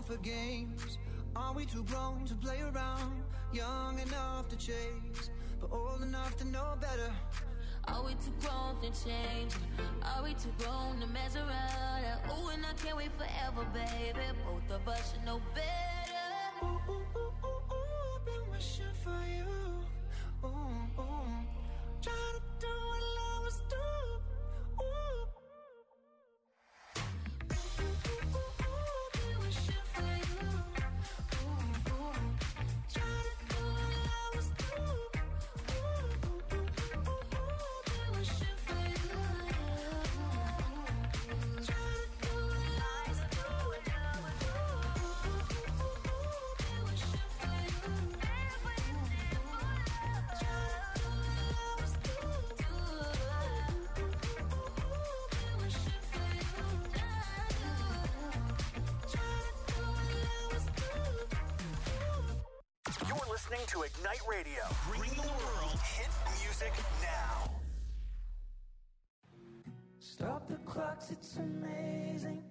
for games? Are we too grown to play around? Young enough to chase, but old enough to know better. Are we too grown to change? Are we too grown to mess around? Ooh, and I can't wait forever, baby. Both of us should know better. Ooh, ooh, ooh, ooh, ooh, been wishing for you. Ooh, ooh. Trying to do what lovers do. Ooh. To Ignite Radio. Bring the world hit music now. Stop the clocks, it's amazing.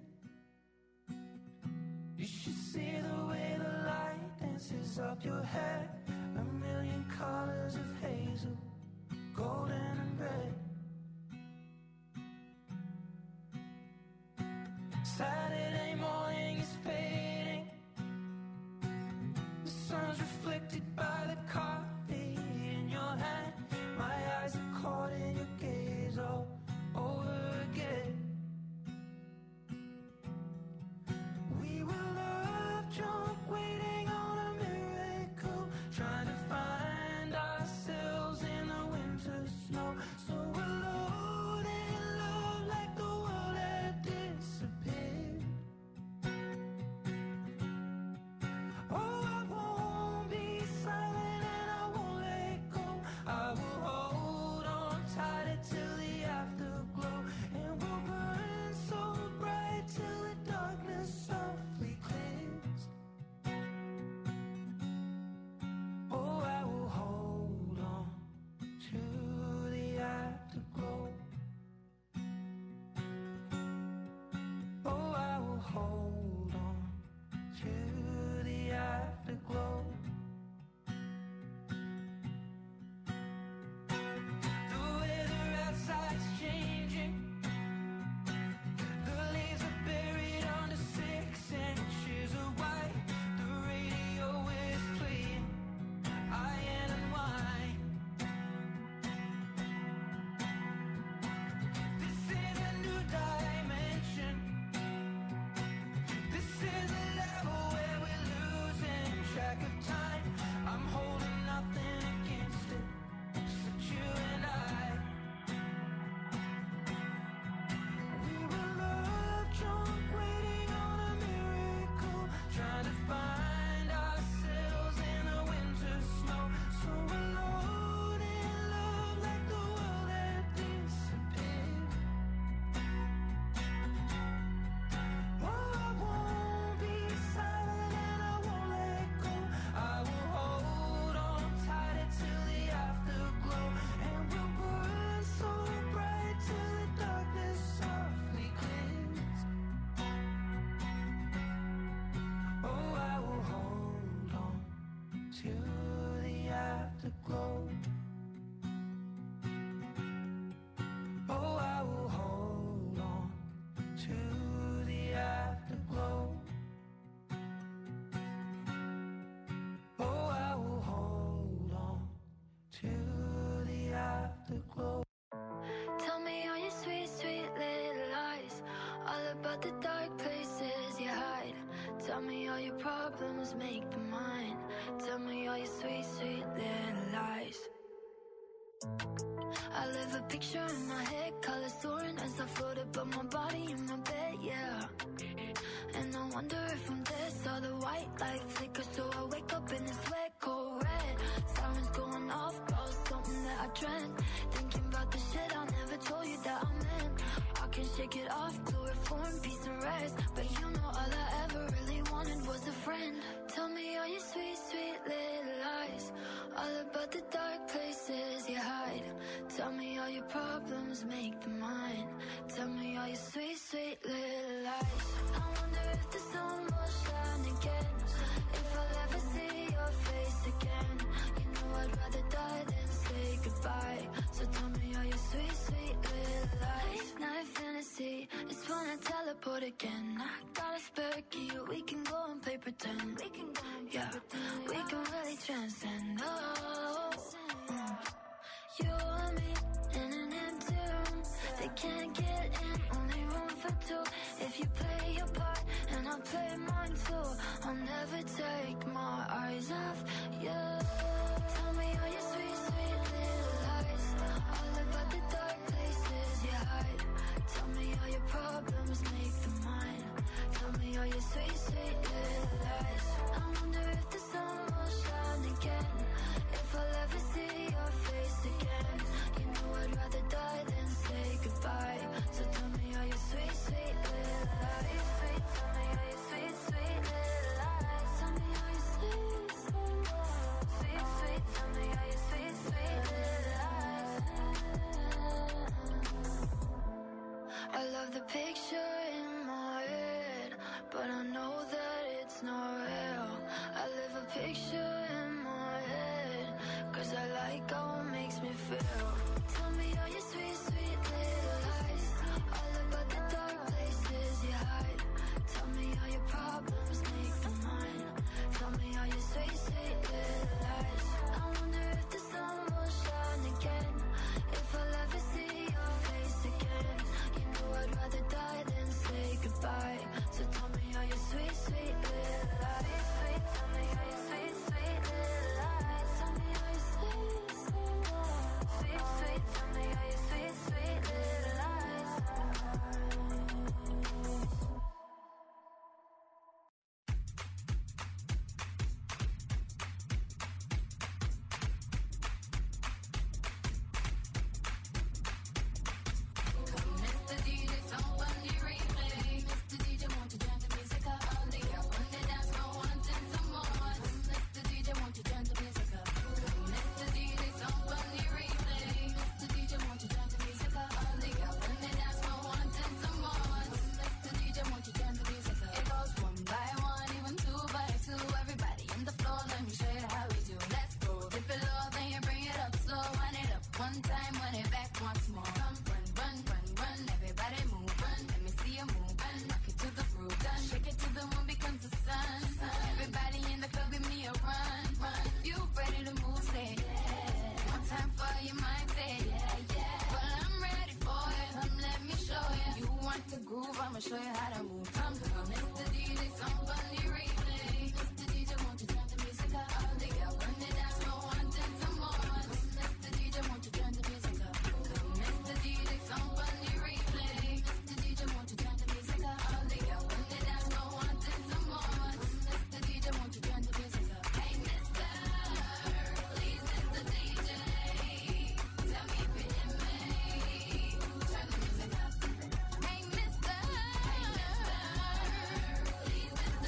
You should see the way the light dances up your hair. A million colors of hazel, golden and red. Saturday morning is fading. The sun's reflected by the coffee in your hand. My eyes are caught in your gaze all over again. We were love drunk, waiting on a miracle, trying to find ourselves in the winter snow. So alone in love, like the world had disappeared. Oh, I won't be silent and I won't let go. I will hold on tight till the afterglow, and we'll burn so bright till the darkness softly clears. Oh, I will hold on to the afterglow. Oh, I will hold on to the afterglow. The weather outside's changing. The leaves are buried under 6 inches of white. The radio is playing Iron and Wine. This is a new dimension. This is a level where we're losing track of time. I'm holding nothing against it, except you and I. We were love drunk, waiting on a miracle, trying to find ourselves in the winter snow. So alone in love, like the world had disappeared. Oh, I won't be silent and I won't let go. I will hold on tight till the afterglow, and we'll burn so bright till the darkness softly clears. Oh, I will hold on to the afterglow. Oh, I will hold on to the afterglow. Oh, I will hold on to the afterglow. Tell me all your sweet, sweet little lies, all about the dark places you hide. Tell me all your problems, make them mine. Tell me all your sweet, sweet little lies. I live a picture in my head, colors soaring as I float above my body in my bed, yeah. And I wonder if I'm dead, saw the white light flicker, so I wake up in this wet, cold red. Sirens going off, about something that I dreamt. Thinking about the shit I never told you that I meant. I can shake it off, chloroform, peace and rest. But you know all I ever really wanted was a friend. Tell me all your sweet, sweet little lies, all about the dark places you hide. Tell me all your problems, make them mine. Tell me all your sweet, sweet little lies. I wonder if the sun will shine I'd rather die than say goodbye. So tell me all your sweet, sweet little lies. Night fantasy, it's when I teleport again. I got a spare key, we can go and play pretend. Yeah, we can really transcend. Oh, you and me in an empty room. They can't get in, only room for two. If you play your part and I'll play mine too, I'll never take my eyes off you. Tell me all your sweet, sweet little lies, all about the dark places you hide. Tell me all your problems, make them mine. Tell me all your sweet, sweet little lies. I wonder if the sun will shine again, if I'll ever see your face again. You know I'd rather die than say goodbye. So tell me all your sweet, sweet little lies. Tell me all your sweet, sweet little lies. Tell me all your sweet, sweet, sweet. Tell me all your sweet, sweet little lies. I love the picture in my head, but I know that it's not real. I live a picture in my head, 'cause I like how it makes me feel. Tell me all your sweet, sweet little lies, all about the dark places you hide. Tell me all your problems, make them mine. Tell me all your sweet, sweet little lies. I wonder if the sun will shine again, if I'll ever see your face again. You know I'd rather die than say goodbye. So tell me all your sweet, sweet little lies. Tell me all your sweet, sweet little lies. Tell me all your sweet, sweet, sweet. Tell me all your sweet, sweet little lies. Mr. DJ, someone you replay. Mr. DJ, won't you turn the music up? All the girls on the dance floor wanting some more. Mr. DJ, won't you turn the music up? Mr. DJ, someone you replay. Mr. DJ, won't you turn the music up? All the girls on the dance floor wanting some more. Mr. DJ, won't you turn the music up? It goes one by one, even two by two. Everybody in the floor, let me show you how we do. Let's go. Dip it low, then you bring it up slow. Wind it up one time, wind it back once more. Come run, run, run, run. Everybody move, run. Let me see you move, run. Rock it to the groove, done. Shake it till the moon becomes the sun. Everybody in the club, give me a run, run. If you ready to move, say yeah. One time for your mind, say yeah, yeah. Well, I'm ready for it. Come, let me show you. You want to groove, I'ma show you how to move. Come, Mr. DJ, somebody replay. Mr. DJ, won't you turn the music up? All the girls on the dance floor wanting some more. Mr. DJ, won't you turn the music up? Mr. DJ, somebody replay. Mr. DJ, won't you turn the music up? All the girls on the dance floor wanting some more. Mr. DJ, won't you turn the music up? Hey, mister, please, Mr. DJ, tell me if you hear me. Turn the music up. Hey, mister, please, Mr.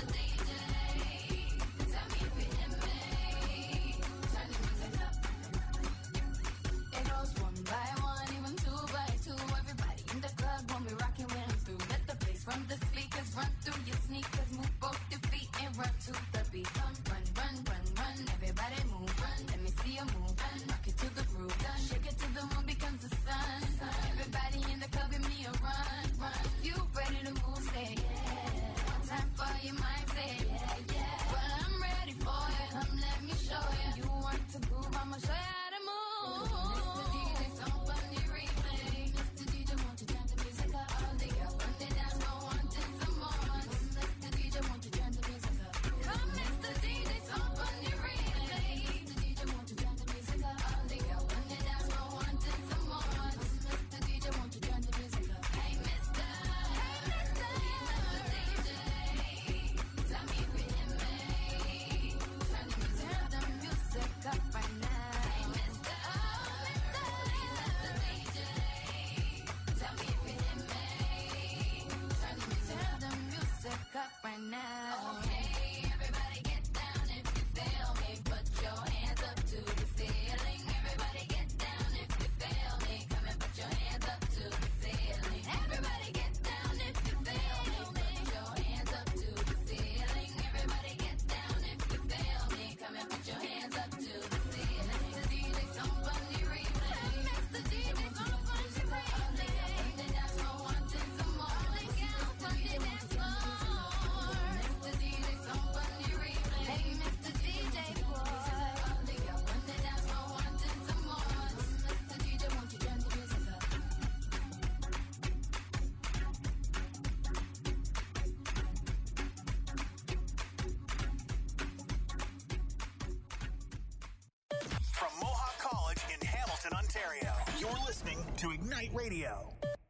listening to Ignite Radio.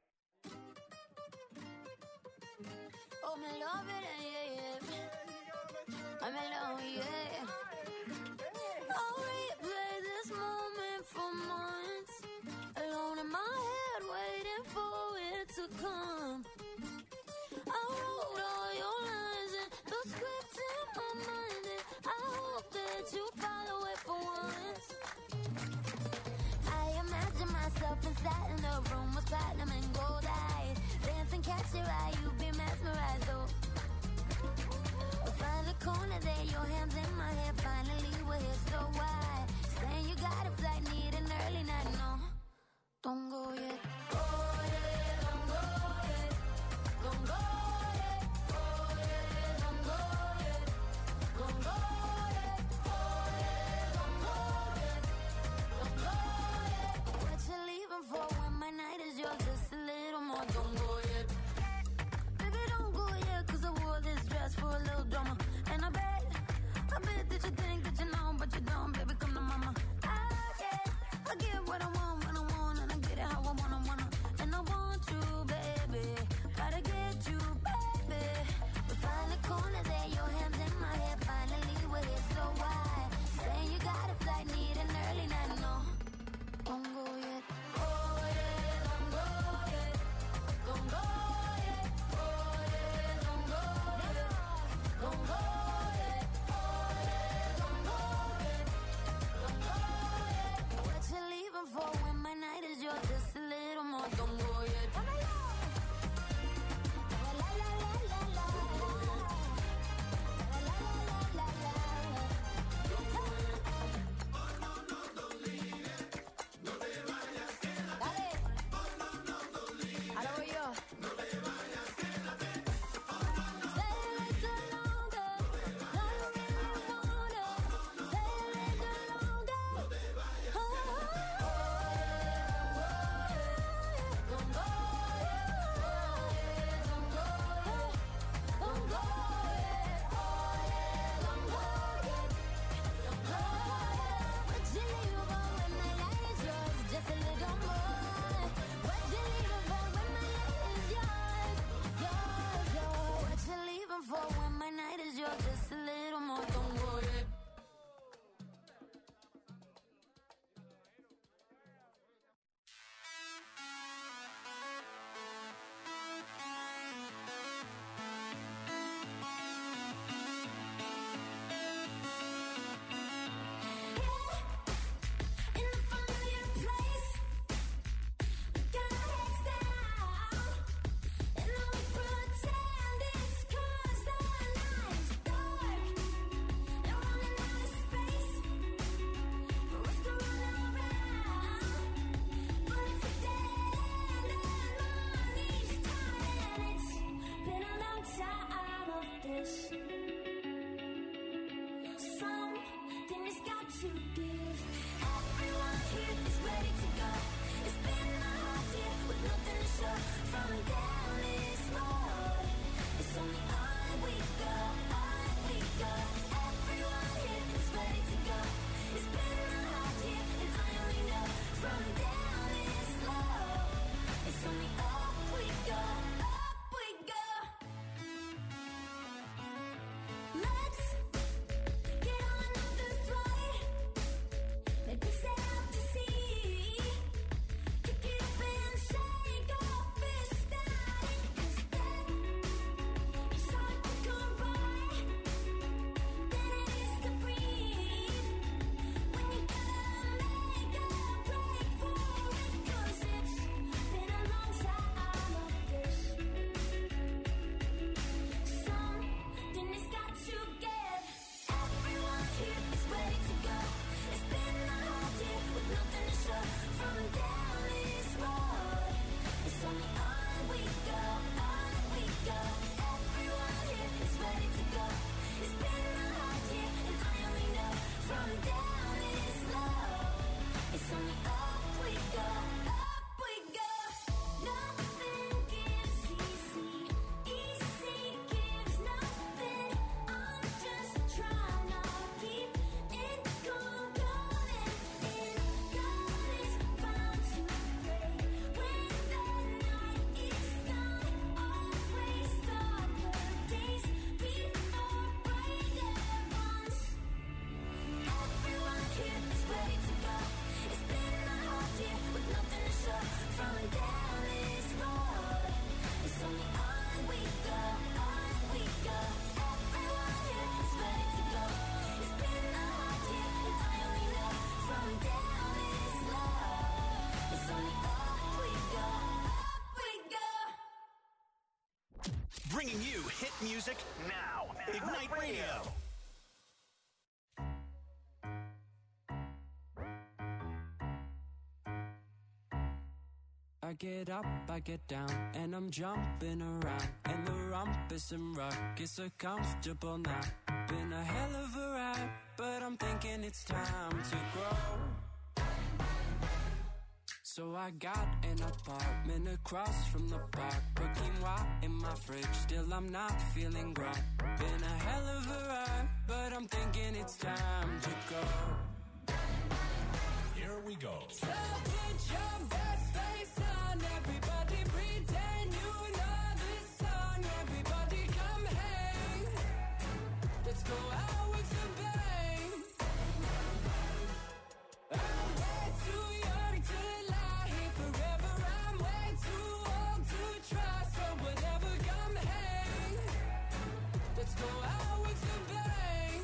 Oh, me love it, yeah, yeah. I'm alone, yeah. I'll replay this moment for months. Alone in my head, waiting for it to come. I wrote all your lines and the script in my mind, and I hope that you follow it for once. I imagine myself inside in the room with platinum and gold eyes. Dancing, catch your eye, you be mesmerized, oh. Find the corner there, your hands in my hair. Finally, we're here, so why? Saying you got a flight, need an early night, no. Don't go yet. Oh, yeah, don't go yet. Don't go yet. Oh, yeah, don't go yet. Don't go yet. Oh, yeah, don't go yet. Don't go yet. What you leaving for when my night is yours? Just a little more. Don't go yet. Baby, don't go yet, 'cause I wore this dress for a little drama. And I bet that you think that you know, but you don't. Baby, come to mama. I get what I Bringing you hit music now. Ignite Radio. I get up, I get down, and I'm jumping around. And the rumpus and ruckus are comfortable now. Been a hell of a ride, but I'm thinking it's time to grow. So I got an apartment across from the park. Put quinoa in my fridge, still I'm not feeling right. Been a hell of a ride, but I'm thinking it's time to go. Here we go. So put your best face on, everybody pretend you know this song. Everybody come hang, let's go out with a bang. I'm way too young to lie here forever. I'm way too old to try, so whatever, come hang, let's go out with a bang.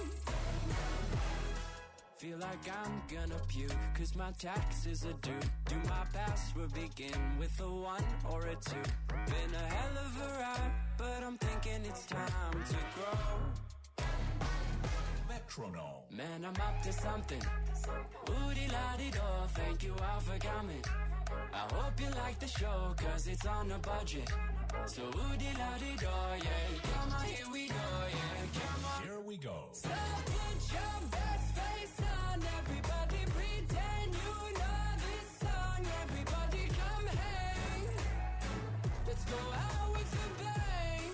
Feel like I'm gonna puke, cause my taxes are due. Do my password begin with a 1 or a 2? Been a hell of a ride, but I'm thinking it's time to grow. Metronome. Man, I'm up to something. Oodie-la-dee-do, thank you all for coming. I hope you like the show, cause it's on a budget. So oodie-la-dee-do, yeah. Come on, here we go, yeah. Come on. Here we go. So put your best face on, everybody pretend you know this song. Everybody come hang, let's go out with a bang.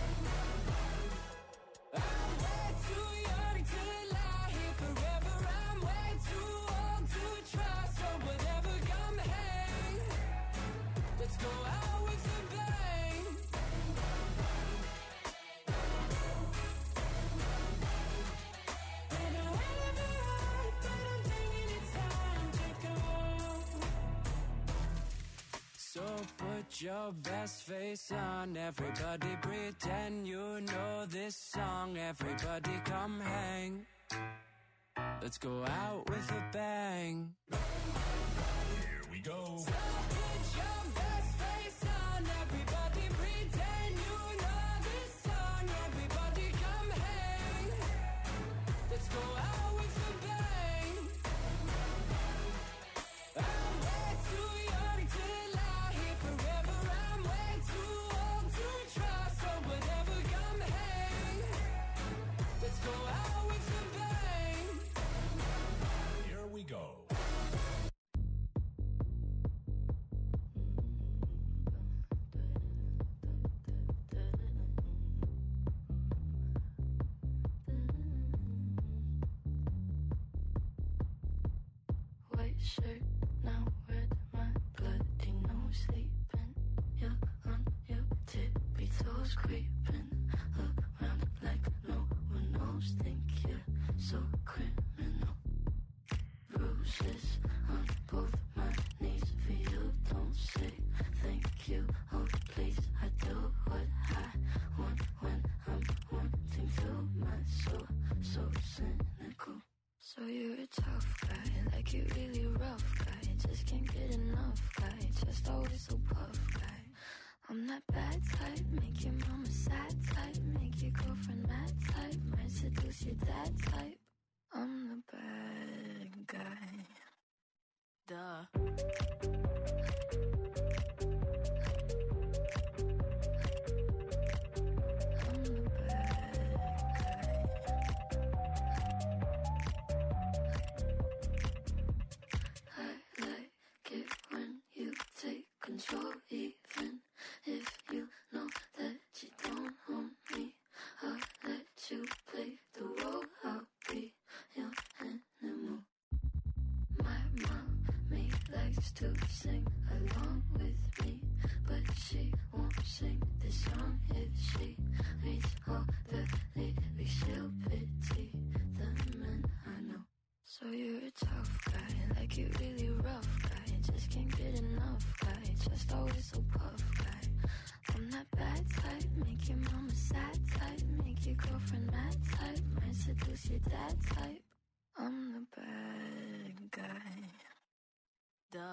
I'm way too young to lie here forever. I'm way too old to try, so whatever, come hang, let's go out with a bang. Been a hell of a ride, but I'm thinking it's time to go. So put your best face on, everybody pretend you know this song. Everybody come hang, let's go out with a bang. Here we go. So put your best face on, everybody pretend you know this song. Everybody come hang, let's go out with a bang. I'm way too young to lie here forever. I'm way too old to try, so whatever, come hang, let's go out with a bang. Here we go. White shirt, now red, my bloody nose sleeping. You're on your tippy toes, creeping around like no one knows. Think you're so criminal. Bruises on both my knees for you. Don't say thank you, oh please. I do what I want when I'm wanting to. My soul so cynical. So you're a tough guy, like you really rough guy. Just can't get enough guy, just always so puff guy. I'm that bad type, make your mama sad type, make your girlfriend mad type, might seduce your dad type. I'm the bad guy. Duh. I'm the bad guy. I like it when you take control, even if you know that you don't own me. I'll let you play the role, I'll be your animal. My mommy likes to sing along with me, but she won't sing this song if she reads all the lyrics. She'll pity the men I know. So you're a tough guy, like you really rough guy. Just can't get enough guy, just always so puff guy. I'm that bad type, make your mama sad type, make your girlfriend mad type, might seduce your dad type. I'm the bad guy. Duh.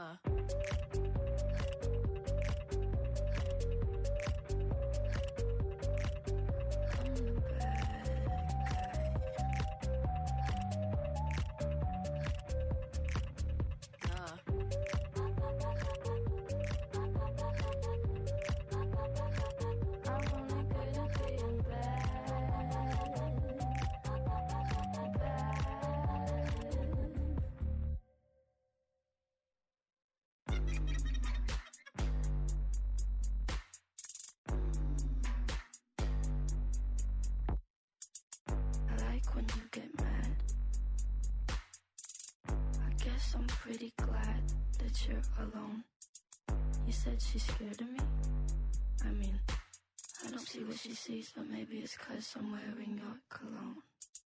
pretty glad that you're alone. You said she's scared of me? I mean, I don't see what she sees, but maybe it's 'cause I'm wearing your cologne.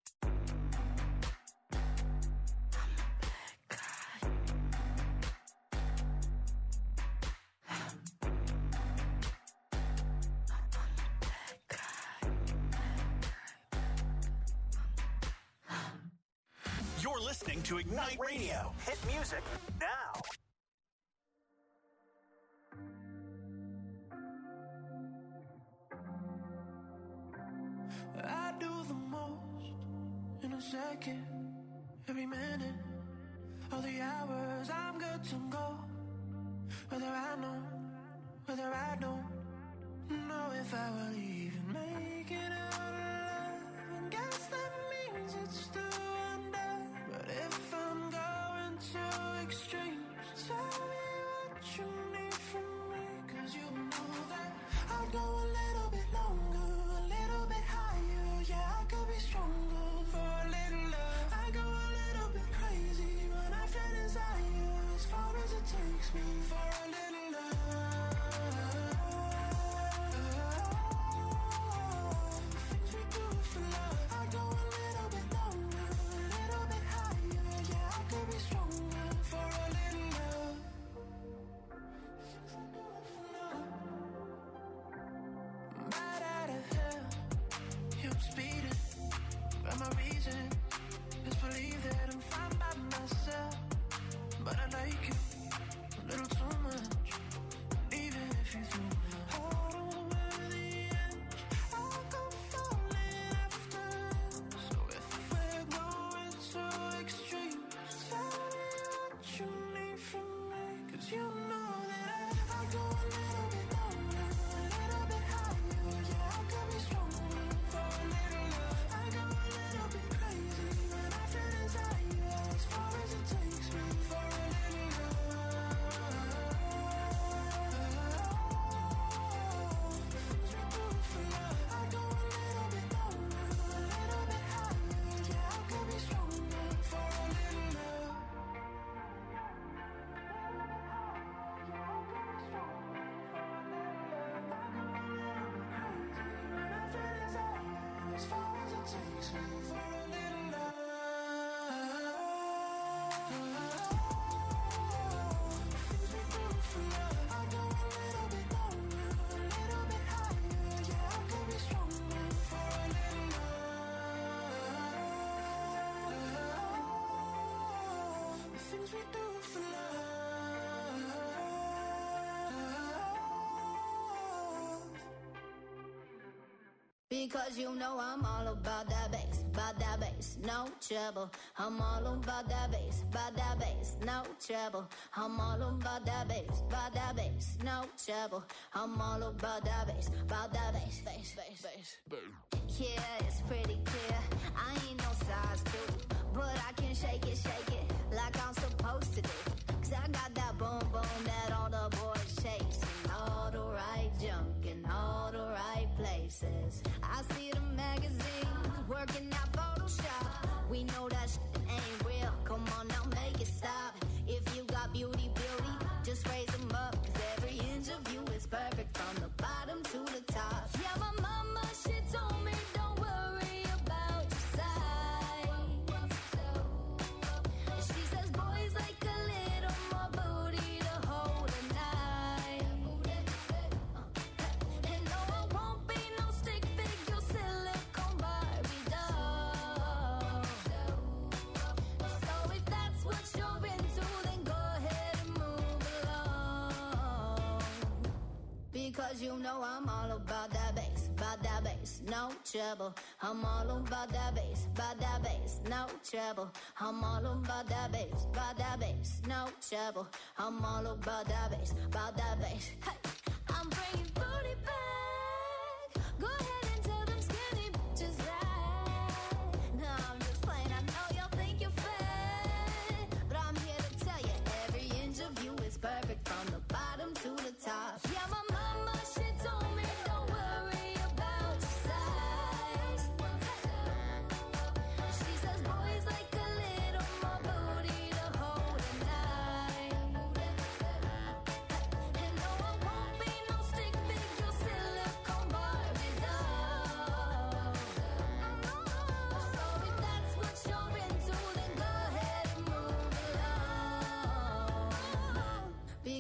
I'm a bad guy. I'm a bad guy. You're listening to Ignite Radio. Hit music now. I do the most in a second, every minute, all the hours I'm good to go. Whether I know, whether I don't know if I will even make it out alive. And guess that means it's still under. But if I'm going too extreme, tell me what you need from me. 'Cause you know that I'd go a little bit longer, a little bit higher. Yeah, I could be stronger for a little love. I go a little bit crazy when I feel desire, as far as it takes me for a little love. The things we do for love. I go a little bit longer, a little bit higher. Yeah, I could be stronger for a little love. The things we do for love. Right out of hell, I'm speeding, but my reason is believe that I'm fine by myself. But I like you a little too much. And even if you threw my heart over the edge, I'll go falling after. So if we're going too extreme, tell me what you need from me. 'Cause you know that I go a little bit longer, a little bit higher. Yeah, I could be stronger for a little love. I go a little bit crazy when I feel desire, as far as it takes me for a little love. The things we do for love. I go a little bit longer, a little bit higher. Yeah, I could be stronger for a little love. As far as it takes me for a little love. The things we do for love. I go a little bit longer, a little bit higher. Yeah, I could be stronger for a little love. The things we do for love. Because you know I'm all about that bass, no trouble. I'm all about that bass, no trouble. I'm all about that bass, no trouble. I'm all about that bass, bass. Yeah, it's pretty clear. I ain't no size 2, but I can shake it like I'm supposed to do. 'Cause I got that boom boom that all the boys chase, and all the right junk in all the right places. I see the magazines working out Photoshop. We know that shit ain't real. Come on now, make it stop. If you got beauty, just raise them up. 'Cause every inch of you is perfect from the bottom to the top. Yeah, my mama, she told me don't worry about your size. She says boys like a little more booty to hold at night. And no, I won't be no stick figure silicone Barbie doll. So if that's what you're into, then go ahead and move along. Because you know I'm all about that bass, no trouble. I'm all about that bass, no trouble. I'm all about that bass, no trouble. I'm all about that bass, Hey, I'm bringing booty back. Go ahead and tell them skinny bitches that. No, I'm just playing. I know y'all think you're fat, but I'm here to tell you every inch of you is perfect from the bottom to the top. Yeah, my mama, she told me don't worry about your size. She says boys like a little more booty to hold at night.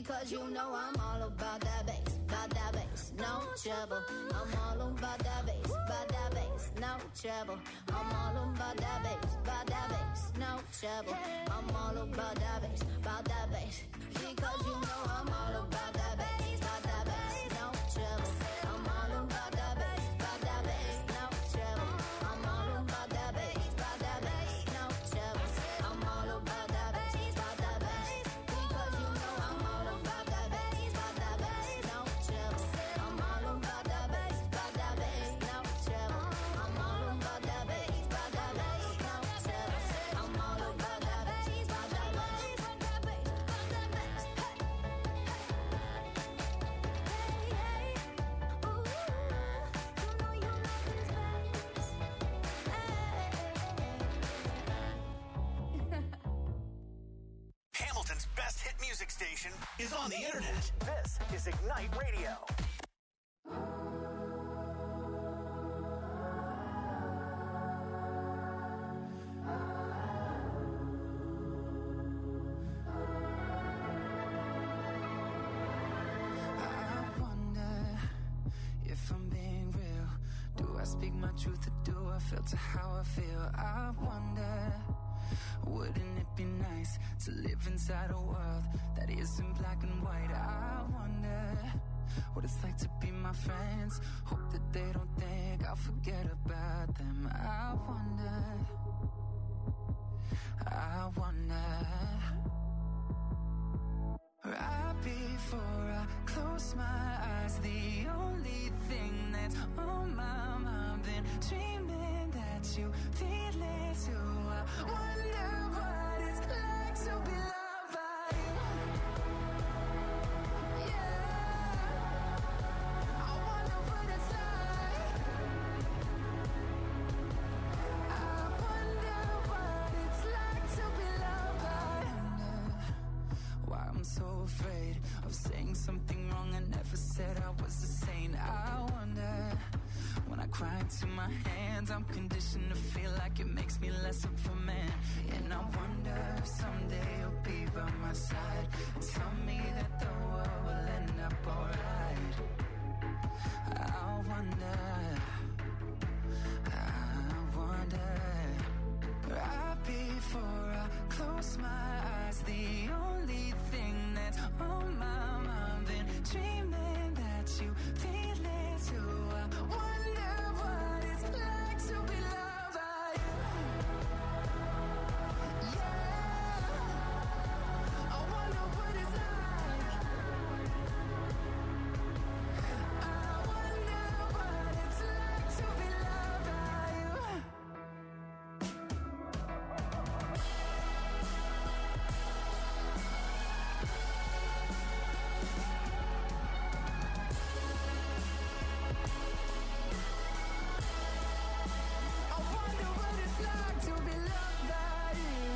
Because you know I'm all about that bass, no trouble. I'm all about that bass, no trouble. I'm all about that bass, no trouble. I'm all about that bass, because you know I'm all about that bass, no trouble. I'm all about that bass, no trouble. I'm all about that bass, no trouble. I'm all about that bass, because you know I'm all about that bass, no trouble. I'm all about that bass, no trouble. I'm all about that bass, no trouble. I'm all about that bass, Hamilton's best hit music station is on the internet. This is Ignite Radio. I wonder if I'm being real. Do I speak my truth or do I filter how I feel? I wonder, wouldn't it be nice to live inside a world that isn't black and white? I wonder what it's like to be my friends. Hope that they don't think I'll forget about them. I wonder, right before I close my eyes, the only thing that's on my mind, then dreaming that you feel it too. I wonder what it's like to be loved by you. Yeah, I wonder what it's like. I wonder what it's like to be loved by you. Why I'm so afraid of saying something wrong. I never said I was a saint. I wonder, when I cry to my hands, I'm conditioned to feel like it makes me less of a man. And I wonder if someday you'll be by my side and tell me that the world will end up alright. I wonder, right before I close my eyes, the only thing that's on my mind, then dreaming that you feel it too. I wonder what it's like to be loved by you. Yeah, I wonder what it's like. I wonder what it's like to be loved by you. I wonder what it's like to be loved by you.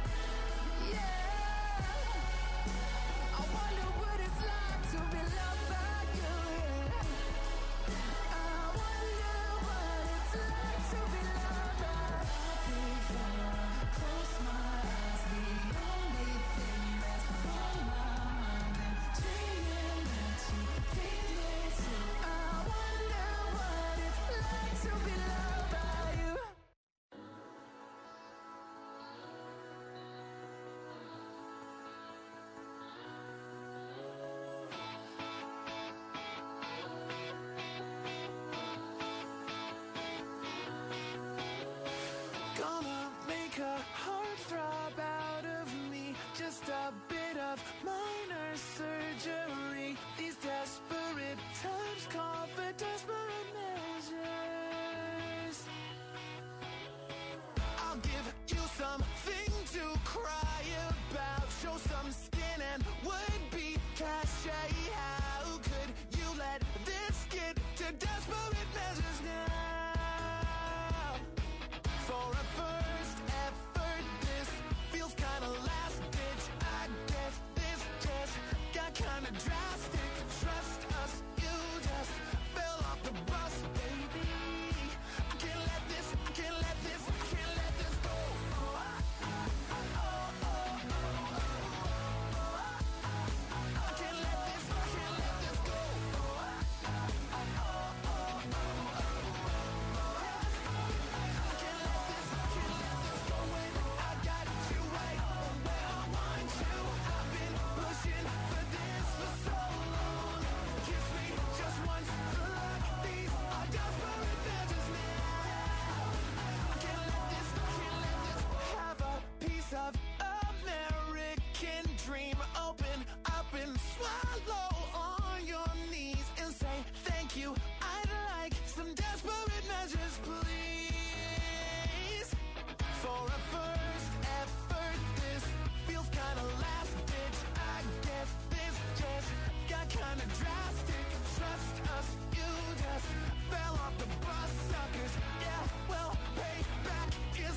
Yeah, I wonder what it's like to be loved by you. Yeah, I wonder what it's like to be loved by you. Before I close my eyes, the only thing that's on my mind, and dreaming that you feel it too. I wonder what it's like to be loved by you. Gonna make a heart throb out of me. Just a bit of minor surgery. These desperate times call for desperate measures. I'll give you something to cry about. Show some skin and would be cachet. How could you let this get to desperate measures now? For a first effort, this feels kinda last ditch. I guess this just got kinda drastic. Trust us, you just fell off the bus, baby. I can't let this go. I can't follow on your knees and say thank you. I'd like some desperate measures, please. For a first effort, this feels kinda last ditch. I guess this just got kinda drastic. Trust us, you just fell off the bus, suckers. Yeah, well, payback is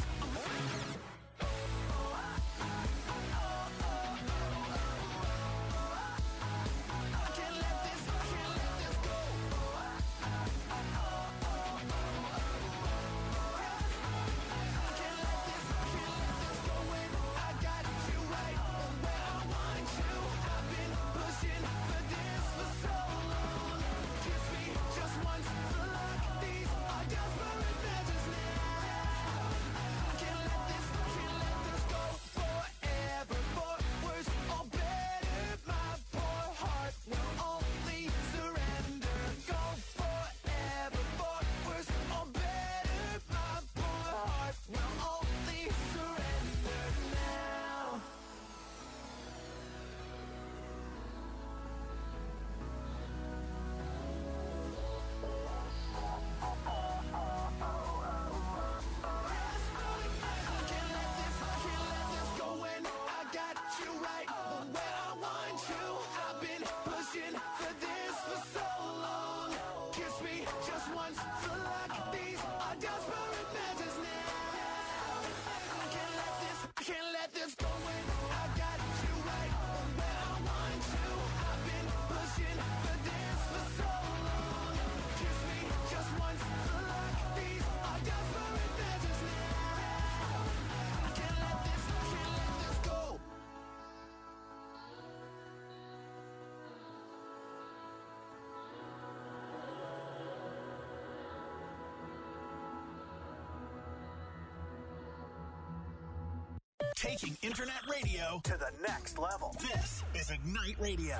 taking internet radio to the next level. This is Ignite Radio.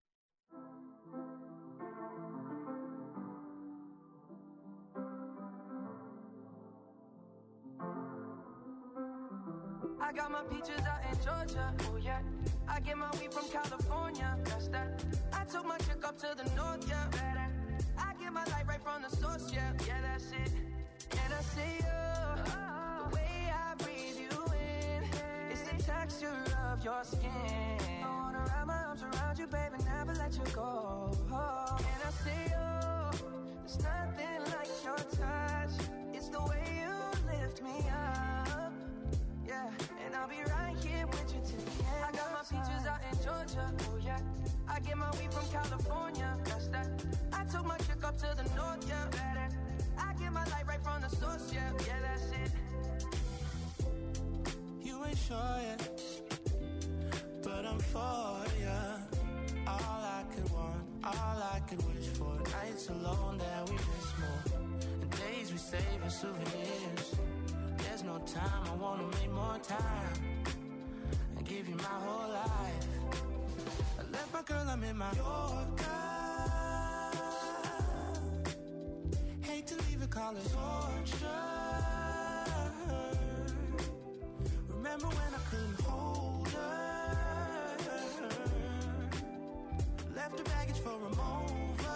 I got my peaches out in Georgia, oh yeah. I get my weed from California, that's that. I took my chick up to the north, yeah. I get my light right from the source, yeah. Yeah, that's it. And I see you, the way I breathe you in, it's the texture of your skin. I wanna wrap my arms around you, baby, never let you go. And I see you, there's nothing like your touch. It's the way you lift me up. Yeah, and I'll be right here with you till the end. I got my peaches out in Georgia, oh yeah. I get my weed from California, that's that. I took my chick up to the north, yeah. I get my light right from the source, yeah. Yeah, that's it. You ain't sure yet, but I'm for ya. All I could want, all I could wish for. Nights alone that we miss more, and days we save as souvenirs. There's no time, I wanna make more time and give you my whole life. I left my girl, I'm in my Yorker. Hate to leave it, call it torture. Remember when I couldn't hold her? Left her baggage for a mover.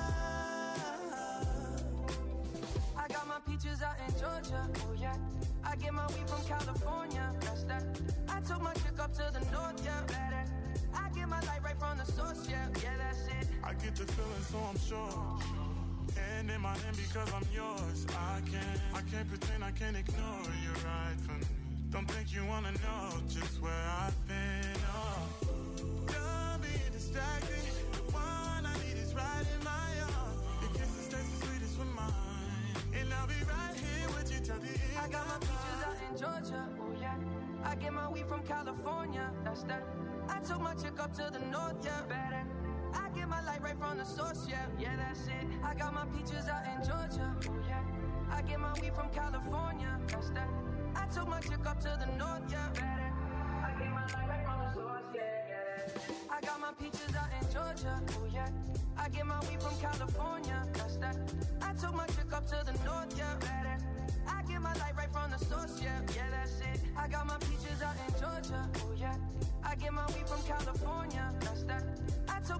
I got my peaches out in Georgia, oh yeah. I get my weed from California, that's that. I took my chick up to the north, yeah. I get my light right from the source, yeah. Yeah, that's it. I get the feeling, so I'm sure. And in my hand because I'm yours. I can't pretend, I can't ignore you right from me. Don't think you wanna know just where I've been. Oh, don't be distracted. The one I need is right in my arms. Your kisses taste the sweetest with mine, and I'll be right here with you till the end. I got my peaches out in Georgia, oh yeah. I get my weed from California, that's that. I took my chick up to the north, yeah. I get my light right from the source, yeah. Yeah, that's it. I got my peaches out in Georgia, oh yeah. I get my weed from California, that's that. I took my chick up to the north, yeah. I get my light right from the source, yeah. I got my peaches out in Georgia, oh yeah. I get my weed from California, that's that. I took my chick up to the north, yeah. I get my light right from the source, yeah. Yeah, that's it. I got my peaches out in Georgia, oh yeah. I get my weed from California, that's that. I took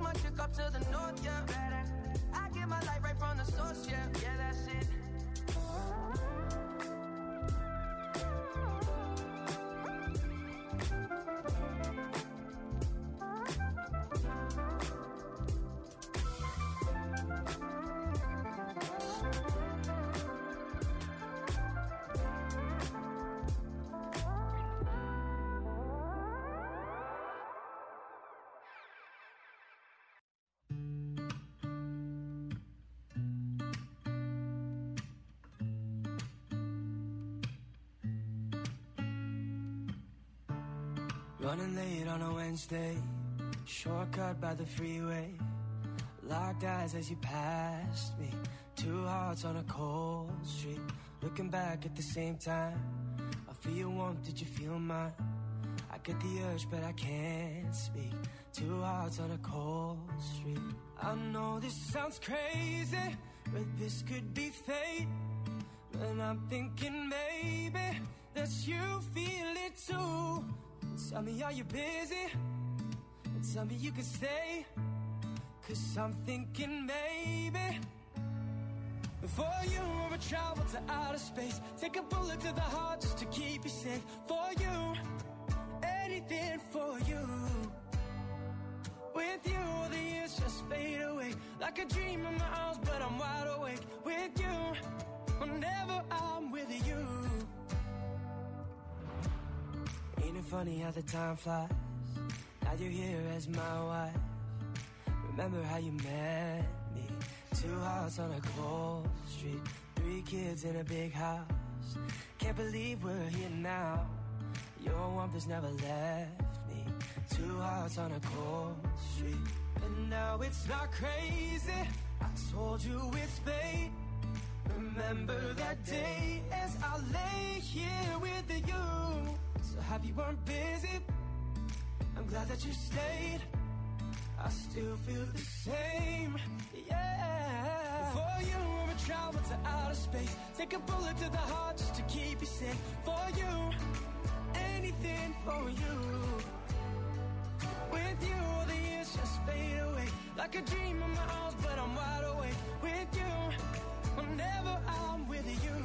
north, yeah. I get my light right from the source, yeah. Yeah, that's it. Running late on a Wednesday, shortcut by the freeway. Locked eyes as you passed me. Two hearts on a cold street. Looking back at the same time. I feel your warmth, did you feel mine? I get the urge, but I can't speak. Two hearts on a cold street. I know this sounds crazy, but this could be fate. And I'm thinking maybe that you feel it too. Tell me, are you busy? And tell me you can stay. Cause I'm thinking maybe for you I would travel to outer space. Take a bullet to the heart just to keep you safe. For you, anything for you. With you, all the years just fade away. Like a dream in my arms, but I'm wide awake. With you, whenever I'm with you. Ain't it funny how the time flies? Now you're here as my wife. Remember how you met me? Two hearts on a cold street. 3 kids in a big house. Can't believe we're here now. Your warmth has never left me. Two hearts on a cold street. And now it's not crazy. I told you it's fate. Remember that day as I lay here with you. So happy you weren't busy. I'm glad that you stayed. I still feel the same, yeah. For you, I would travel to outer space. Take a bullet to the heart just to keep you safe. For you, anything for you. With you, all the years just fade away. Like a dream in my arms, but I'm wide awake. With you, whenever I'm with you.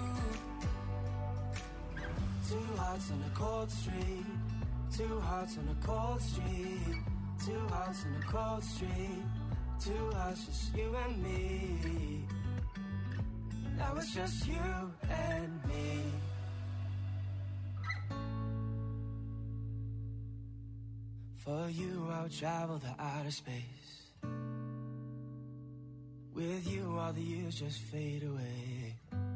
Two hearts on a cold street. Two hearts on a cold street. Two hearts on a cold street. Two hearts, just you and me. Now it's just you and me. For you, I would travel to outer space. With you, all the years just fade away.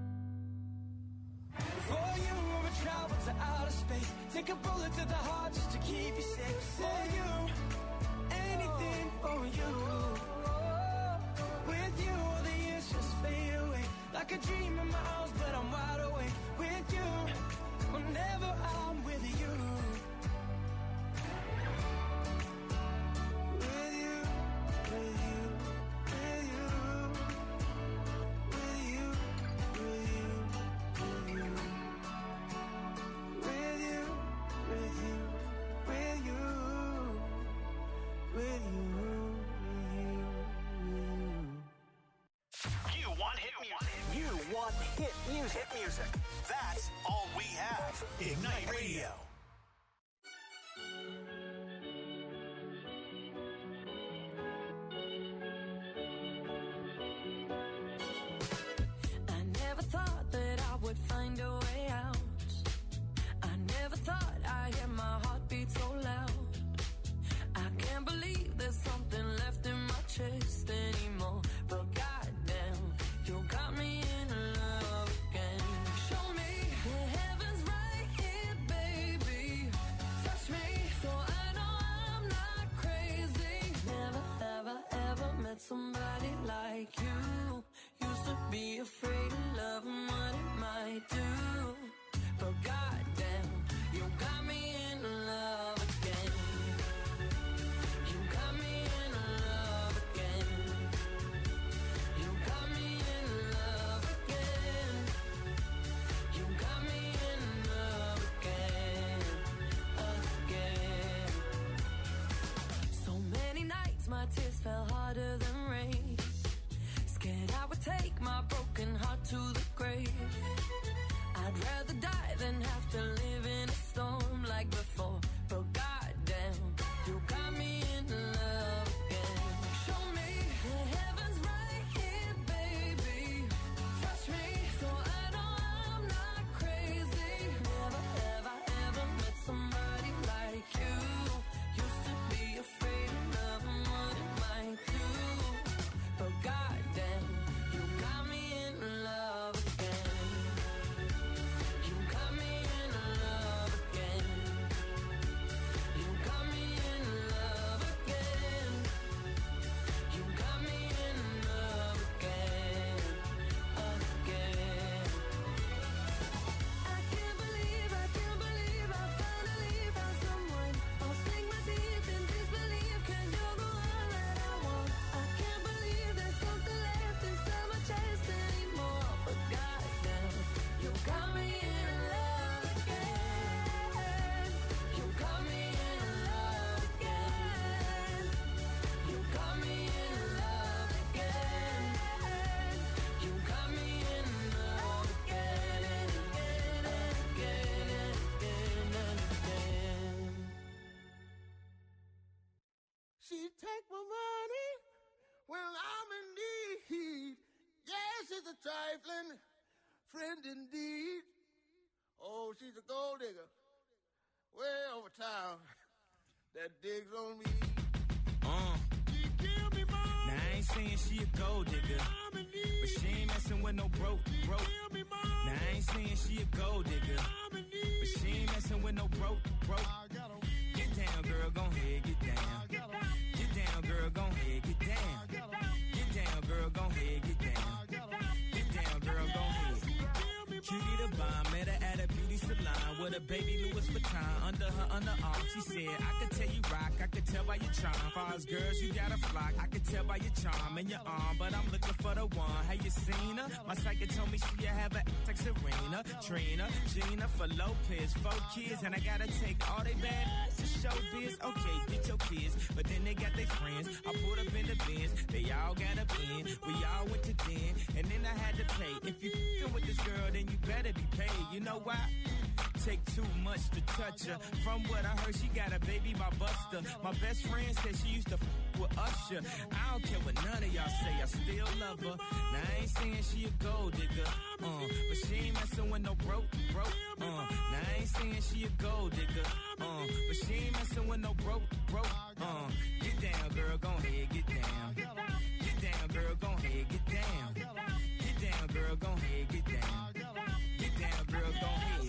For you, I would travel to outer space. Take a bullet to the heart just to keep you safe. For you, anything for you. With you, all the years just fade away. Like a dream in my arms, but I'm wide awake. With you, whenever I'm with you. With you, with you, with you. With you, with you, with you. With you, with you, with you. With you, You want hit music. You want hit music. Hit music. That's all we have. Ignite Radio. I never thought that I would find a way out. I never thought I'd hear my heartbeat so loud. I can't believe there's something left in my chest anymore. But goddamn, you got me in love again. Show me the heaven's right here, baby. Touch me so I know I'm not crazy. Never, ever, ever met somebody like you. Used to be afraid of love and what it might do. But goddamn, you got me in love again. You got me in love again. You got me in love again. You got me in love again, again. So many nights my tears fell harder than rain. I'm in need. Yes, it's a trifling friend indeed. Oh, she's a gold digger way over town that digs on me. Now I ain't saying she a gold digger, but she ain't messing with no broke. Now I ain't saying she a gold digger, but she ain't messing with no broke. Get down, girl, gon' head, get down. Get down, girl, gon' head, get down. Get down, girl, gon' head, get down. Get down, girl, gon' head. Cutie the bomb, met her at a beauty salon with a baby Louis Vuitton under her underarm. She said, I could tell you rock, I could tell by your charm. Far as girls, you got a flock, I could tell by your charm and your arm. But I'm looking for the one, have you seen her? My psychic told me she have a like Serena, Trina, Gina, for Lopez, 4 kids. And I gotta take all they bad to show biz. Okay, get your kids, but then they got their friends. I put up in the bins, they all got up in. We all went to den, and then I had to pay. If you f***ing with this girl, then you better be paid. You know why? Take too much to touch her. From what I heard, she got a baby by Buster. My best friend said she used to f*** with Usher. I don't care what none of y'all say, I still love her. Now I ain't saying she a gold digger, but she ain't messing with no broke. Now I ain't saying she a gold digger, but she ain't messing with no broke. Get down, girl, gon' head, get down. Get down, girl, gon' head, get down. Get down, girl, gon' head, get down. Get down, girl, gon' head.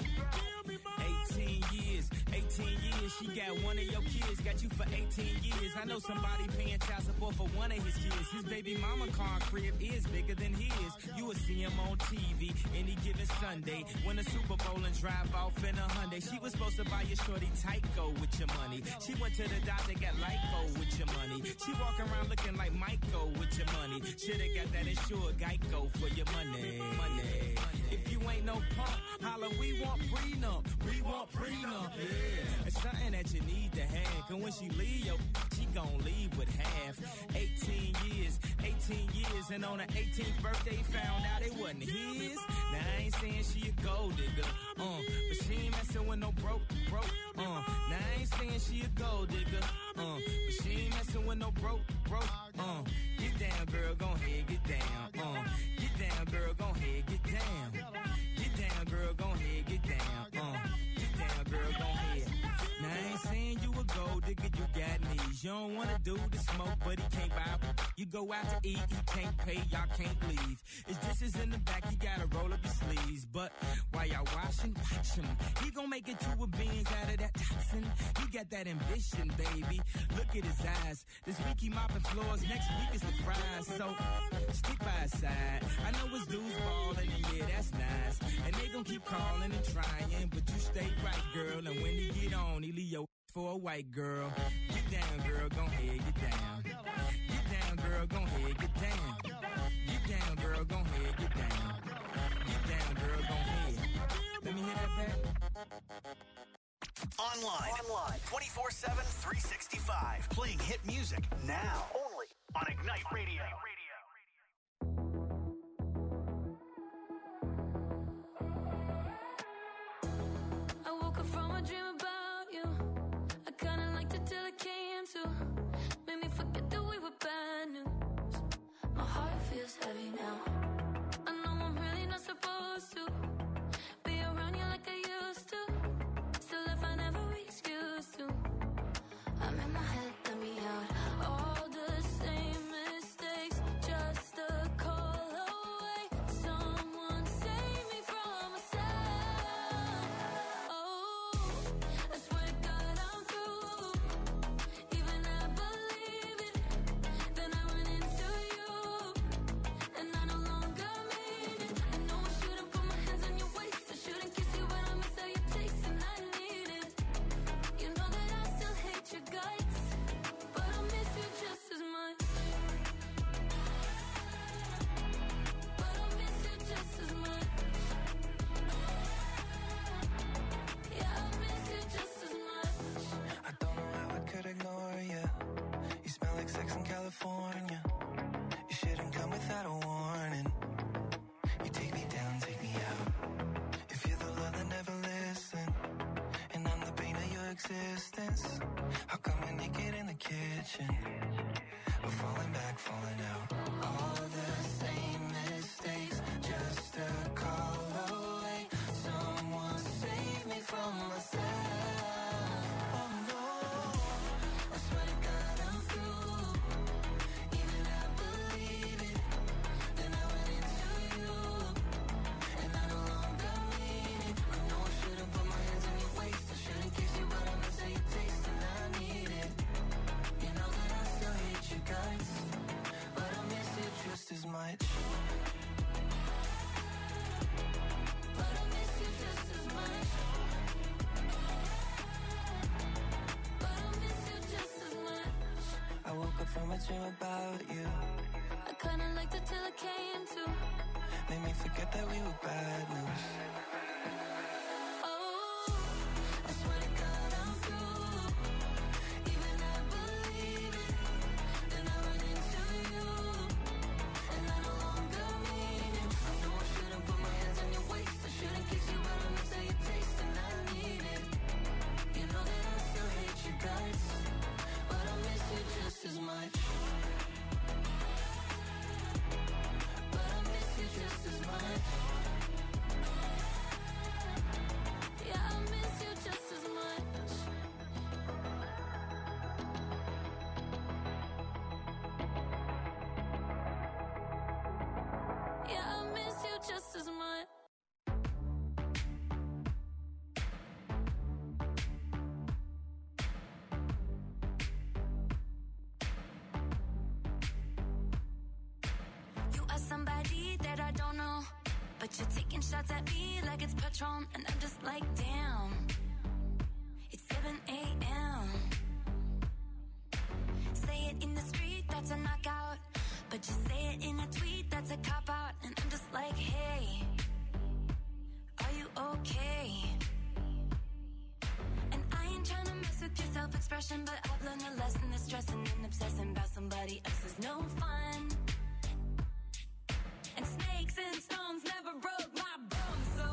18 years, she got one of your kids, got you for 18 years. I know somebody paying child support for one of his kids. His baby mama car crib is bigger than his. You will see him on TV any given Sunday. Win a Super Bowl and drive off in a Hyundai. She was supposed to buy your shorty Tyco with your money. She went to the doctor, got Lyco with your money. She walk around looking like Michael with your money. Shoulda got that insured Geico for your money. If you ain't no punk, holla, we want prenup. We want prenup, yeah. It's something that you need to have. Cause when she leave, she gon' leave with half. 18 years, and on her 18th birthday, found out it wasn't his. Now I ain't saying she a gold digger, but she ain't messing with no broke. Now I ain't saying she a gold digger, but she ain't messing with no broke. Get down, girl, gon' head, get down. Get down, girl, gon' head, get down. Get down, girl, gon' head, get down. Get down, girl, gon' head. Now I ain't saying you a gold digger, you got knees. You don't wanna do the smoke, but he can't buy. You go out to eat, he can't pay, y'all can't leave. His dishes in the back, you gotta roll up your sleeves. But while y'all washing, watch him. He gon' make it 2 beans out of that toxin. He got that ambition, baby. Look at his eyes. This week he mopping floors, next week is the fries. So stick by his side. I know his dudes ballin', and yeah, that's nice. And they gon' keep calling and trying, but you stay right, girl. And when he get on, he leave your for a white girl. Get down, girl, gon' head, get down. Get down, girl, gon' head, get down. Get down, girl, gon' head, get down. Get down, girl, gon' head. Let me hear that back. Online. 24/7, 365. Playing hit music now. Only on Ignite Radio. I woke up from a dream about you. I kinda liked it till it came to. Made me forget that we were bad news. My heart feels heavy now. I know I'm really not supposed to be around you like I used to. Still, if I never excuse to, I'm in my head, let me out. All the same mistakes, just a call away. Someone save me from myself. Oh, I swear to God I'm through. Even I believe it. Then I run into you, and I no longer mean it. I know I shouldn't put my hands on your waist. I shouldn't kiss you, but I miss how you taste, and I need it. You know that I still hate your guts, but I miss you just as much. But I miss you just as much. Yeah, I miss you just as much. I don't know how I could ignore you. You smell like sex in California. You shouldn't come without a warning. You take me down, take me out. If you're the love that never listen, and I'm the pain of your existence, how come we're naked in the kitchen? We're falling back, falling out. dream about you. I kinda liked it till it came to. Made me forget that we were bad news. Oh, I swear to God I'm through. Even I believe it. Then I run into you, and I no longer mean it. I know I shouldn't put my hands on your waist. I shouldn't kiss you, but I miss how you taste, and I need it. You know that I still hate you guys, but I miss you just as much. But I miss you just as much. Yeah, I miss you just as much. Yeah, I miss you just as much. You are somebody that I don't know, but you're taking shots at me like it's Patron, and I'm just like, damn. It's 7 a.m. Say it in the street, that's a knockout, but you say it in a tweet, that's a cop-out, and I'm just like, hey, are you okay? And I ain't trying to mess with your self-expression, but I've learned a lesson that stressing and obsessing about somebody else is no fun. And snakes and stones never broke my bones, so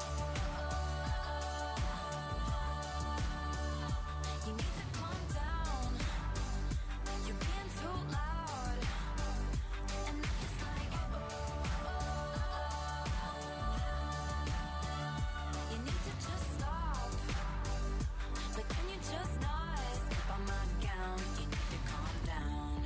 you need to calm down. You're being too loud, and I'm just like, you need to just stop. But can you just not step on my gown? You need to calm down.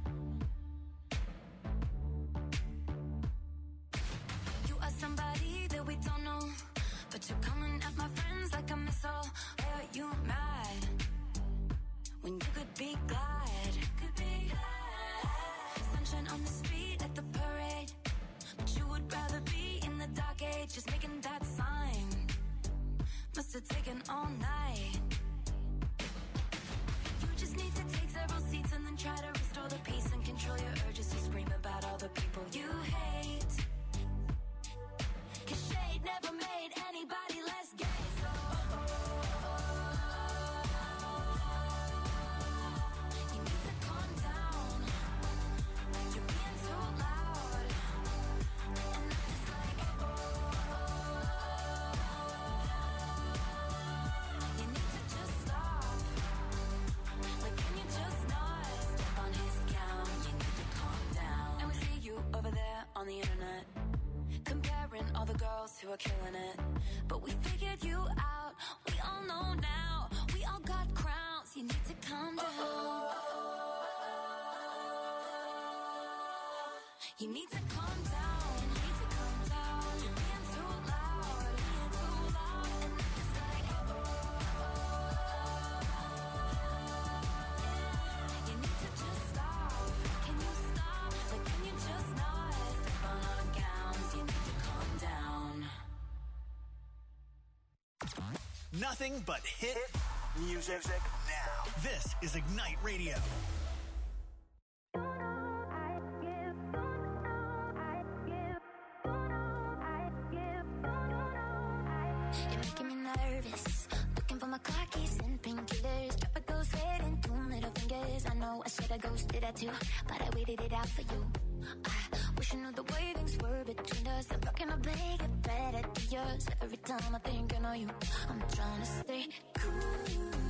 You are somebody that we don't know, but you're coming at my friends like a missile. Why are you mad when you could be glad? Could be glad. Sunshine on the street at the parade, but you would rather be in the dark age, just making that sign. Must have taken all night. You just need to take several seats and then try to restore the peace and control your urges to scream about all the people you hate. 'Cause shade never made anybody less gay, so you need to calm down. You're being too loud, and I'm just like, you need to just stop. Like, can you just not step on his gown? You need to calm down. And we see you over there on the internet, comparing all the girls who are killing it. But we figured you out. We all know now. We all got crowns. You need to calm down. You need to calm down. You need to calm down. You're being too loud. Being too loud. And I'm just like, you need to just stop. Can you stop? Like, can you just not step on our gowns? You need to calm down. Nothing but hit music now. This is Ignite Radio. You're making me nervous. Looking for my car keys and painkillers. Drop a ghost head and 2 middle fingers. I know I said I ghosted that too, but I waited it out for you. I wish I knew the way things were between us. I'm rocking my bag, get better to yours. Every time I think I know you, I'm trying to stay cool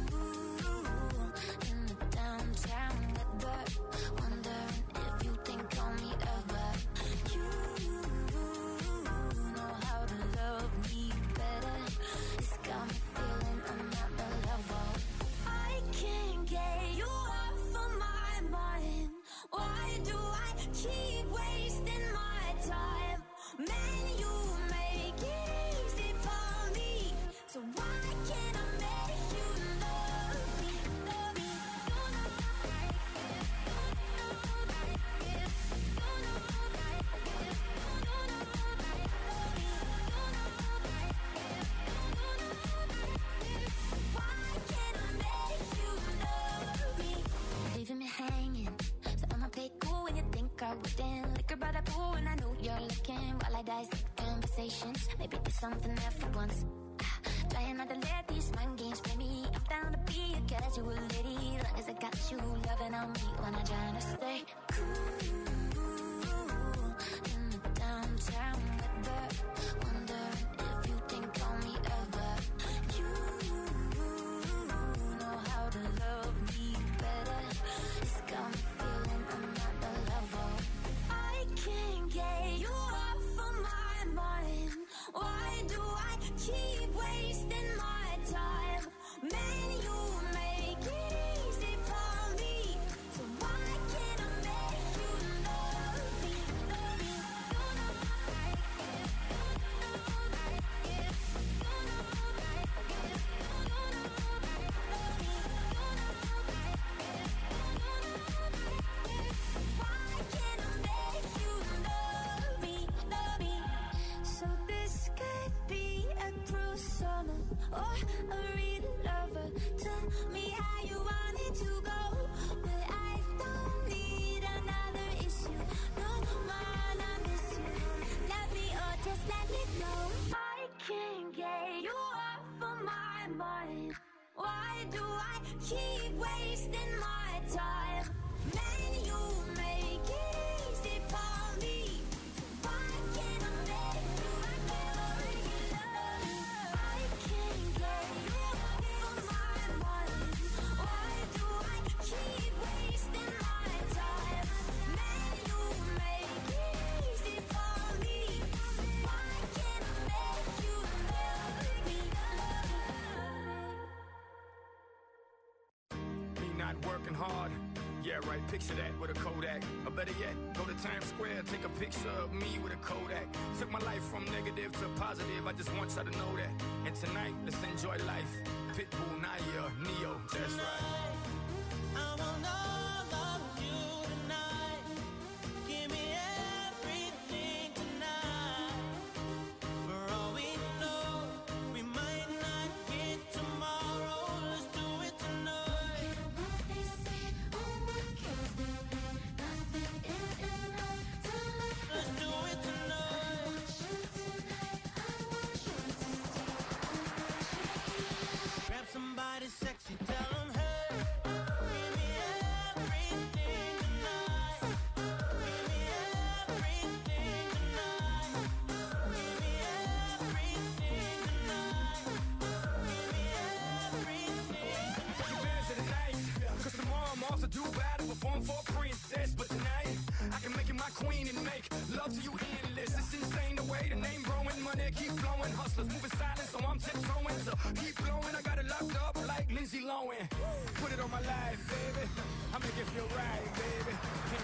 in the downtown weather. Wondering if you think on me ever. You know how to love me better. It's got me feeling I'm not the level. I can't get you off of my mind. Why do I keep wasting my time? Man, you make it easy for me. So why can't I make you know? wooden liquor by the pool, and I know you're looking while I dissect conversations. Maybe there's something there for once. Trying not to let these mind games play me. I'm down to be a casual lady, long as I got you loving on me when I'm trying to stay cool in the downtown weather. Wondering if you think on me ever. You know how to love me better. It's got me feeling I'm not the level. I can't get you off of my mind. Why do I keep wasting my time? Man, you make it easy for me. So why can't I make you love me? Love me. You know I like it. You know I like it. You know I like it. You know I like it. Love me. You know I like it. You know I like it. So why can't I make you love me? Love me. So this could be a cruel summer or a real lover. Tell me how you want it to go, but I don't need another issue. No man, I miss you. Love me or just let me go. I can't get you off of my mind. Why do I keep wasting my time? Man, you make it easy for me. So why can't I make you love me? I can't get you off of my mind. Why do I keep wasting my time? Man, you make it easy for me. So why can't I make you love me? Me not working hard. Yeah, right, picture that with a Kodak. Or better yet, go to Times Square, take a picture of me with a Kodak. Took my life from negative to positive, I just want y'all to know that. And tonight, let's enjoy life. Pitbull, Naya, Neo, that's right. I want all of you tonight. Give me everything tonight. For all we know, we might not get tomorrow. Let's do it tonight. Let's do it tonight. Grab somebody sexy, tell them, hey, give me everything tonight. Give me everything tonight. Give me everything tonight. Give me everything. Take advantage of the night, cause tomorrow I'm off to Dubai to perform for a princess. But tonight, I can make you my queen and make love to you endless. It's insane the way the name growing, money keep flowing. Hustlers moving silent, so I'm tiptoeing. So keep blowing, I got it locked up like Lindsay Lohan. Put it on my life, baby. I make it feel right, baby. Can't